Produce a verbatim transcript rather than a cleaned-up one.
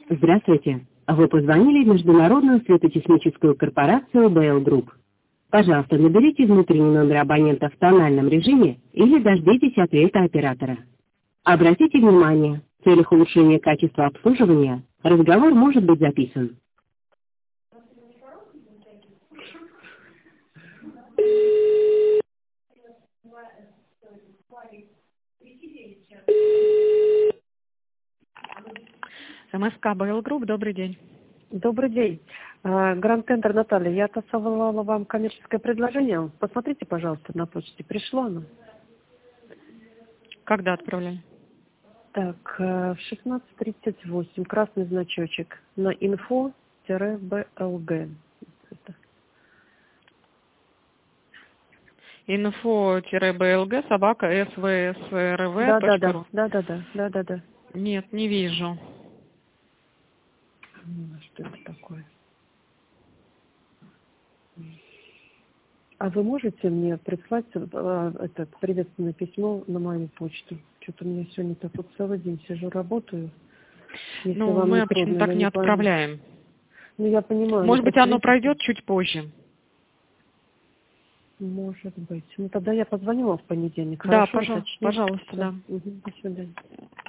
Здравствуйте. Вы позвонили в Международную светотехническую корпорацию бэ эл Group. Пожалуйста, наберите внутренний номер абонента в тональном режиме или дождитесь ответа оператора. Обратите внимание, в целях улучшения качества обслуживания разговор может быть записан. эм эс ка бэ эл Group, добрый день. Добрый день. Гранд Тендер Наталья, я отослала вам коммерческое предложение. Посмотрите, пожалуйста, на почте. Пришло оно? Когда отправляли? Так, в шестнадцать тридцать восемь. Красный значочек на инфо-бэ эл гэ. инфо-бэ эл гэ собака эс вэ эс эр вэ Да, да, точка да, ру. да, да, да, да, да, да. Нет, не вижу. Что это такое? А вы можете мне прислать э, это приветственное письмо на мою почту? Что-то у меня сегодня так вот целый день сижу, работаю. Если Ну, вам мы не обычно трудно, так я не не пойму. отправляем. Ну, я понимаю. Может ну, быть, оно просто видите, пройдет чуть позже. Может быть. Ну, тогда я позвоню вам в понедельник. Да, Хорошо, пожалуйста, уточните. пожалуйста, Всё. да. Мгм, до свидания.